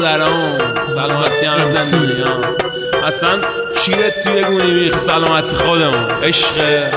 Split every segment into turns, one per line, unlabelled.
دخترام سلامتی هم زندونیان اصلا چیه توی گونی میخ سلامتی خودمون عشقه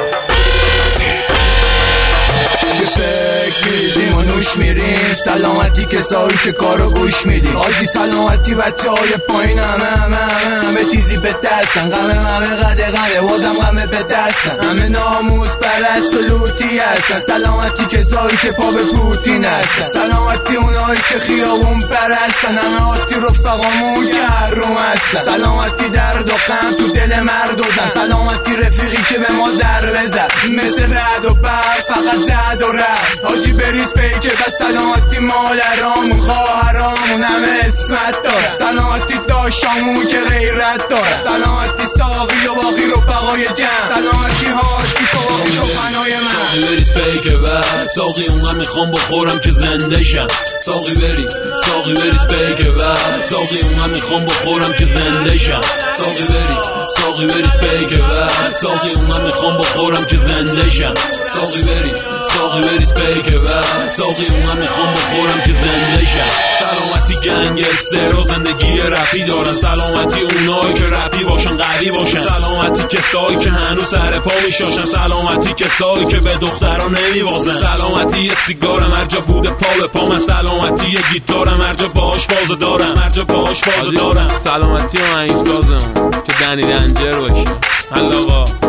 میریزیم و نوش میریم سلامتی کسایی که کارو گوش میدیم آجی سلامتی بچه های پایین همه تیزی به دستن همه قده بازم غمه به دستن همه ناموس پرست و لوتی هستن سلامتی کسایی که پا به پوتین هستن سلامتی اونایی که خیابون پرستن همه آتی رفقامون که هر روم هستن سلامتی درد و غم تو دل مرد و زن سلامتی رفیقی که به ما ضربه زد مثل رعد و برق فقط زد و رفت حاجی بریز پیکه بس سلامتی مادرامون خواهرامون همه اسمت داره سلامتی داشامون که غیرت داره سلامتی ساقی و باقی رفقای جمع سلامتی حاجی باقی و فنای من
بریز پیکه بس ساقی اونم میخوام بخورم که زنده شم ساقی بریز پیکه بس ساقی اونم میخوام بخورم که زنده شم ساقی بریز پیکه بس ساقی اونم میخوام بخورم که زنده شم ساقی بریز پیکه بس ساقی اونم میخوام بخورم که زنده شم سلامتی گنگستر و زندگی رپی دارن سلامتی اونایی که رپی باشن قوی باشن سلامتی کسایی که هنوز سر پا میشاشن سلامتی کسایی که به دخترا نمیوازن سلامتی یه سیگارم هر جا بوده پا به پا من سلامتی یه گیتارم هر جا باش فاز دارم سلامتی و این سازم که دنی دنجر باشه الله آقا